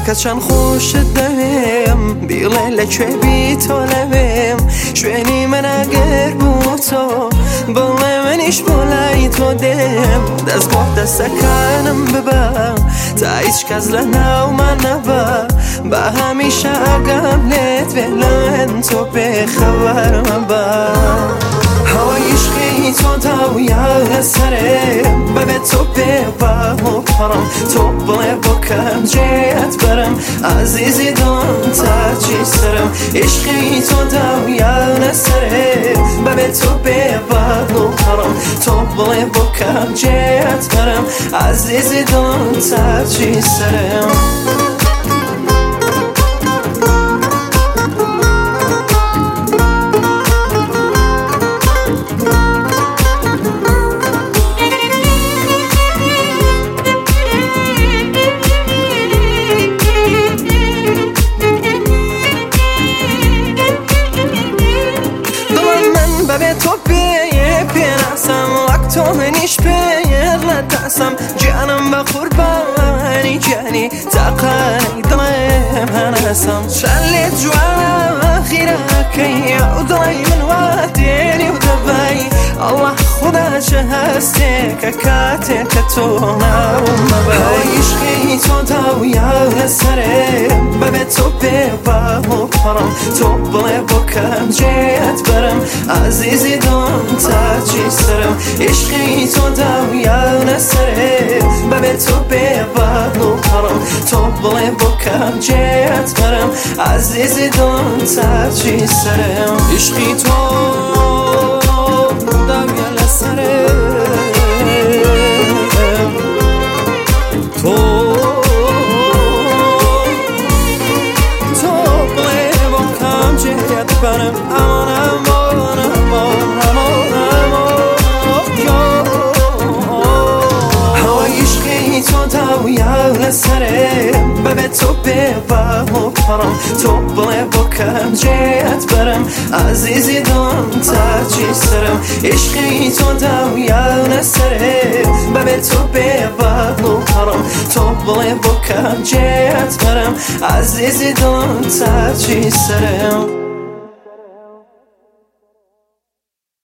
چەند خۆشت دەوێم بیڵێ لەکوێ تۆ لەوێم شوێنی من ئەگەر بوو تۆ بڵێ منیش بۆ لای تۆ دێم دەست بۆ دەستەکانم ببە تا هیچ کەس لە ناومان نەبە بە هەمیشە ئاگام لێت بێ لە من تۆ بێخەبەر مەبە هەوای عشقی تۆ داویە لەسەرێم بەبێت تۆ بێ باڵۆپەڕم تۆ بڵێ بۆ کەم جێت بەرم عەزیزی دڵم تاجی سرم عشقی تۆ داویە لەسەرێم بەبێت تۆ بێ باڵۆپەڕم تۆ بڵێ بۆ کەم جێت بەرم عەزیزی دڵم تاجی سرم تۆ پێناسم وەک تۆ منیش پێر لە تاسم گیانم بە قوربانی گیانی تاقانی دڵێم هەناسم چەند لێت جوانە خیرەکەی ئەو دڵی من وا دێنی و دەبایی ئەڵڵا خودا چه هەستێکە کاتێکە تۆ ناوم مەبە هەوای عشقی تۆ داویە لەسەرێم بەبێت تۆ بێ باڵۆپەڕم تۆ بڵێ بۆ کەم جێت بەرم عەزیزی دڵم تاجی سرم عشقی تۆ داویە لەسەرێم بەبێت تۆ بێ باڵۆپەڕم تۆ بڵێ بۆ کەم جێت بەرم عەزیزی دڵم تاجی سرم عشقی تۆ داویە لەسەرێم تۆ بڵێ بۆ کەم جێت بەرم تۆ داویە لەسەرێم بەبێت تۆ بێ باڵۆپەڕم تۆ بڵێ بۆ کەم جێت بەرم عەزیزی دڵم تاجی سرم عشقی تۆ داویە لەسەرێم بەبێت تۆ بێ باڵۆپەڕم تۆ بڵێ بۆ کەم جێت بەرم عەزیزی دڵم تاجی سرم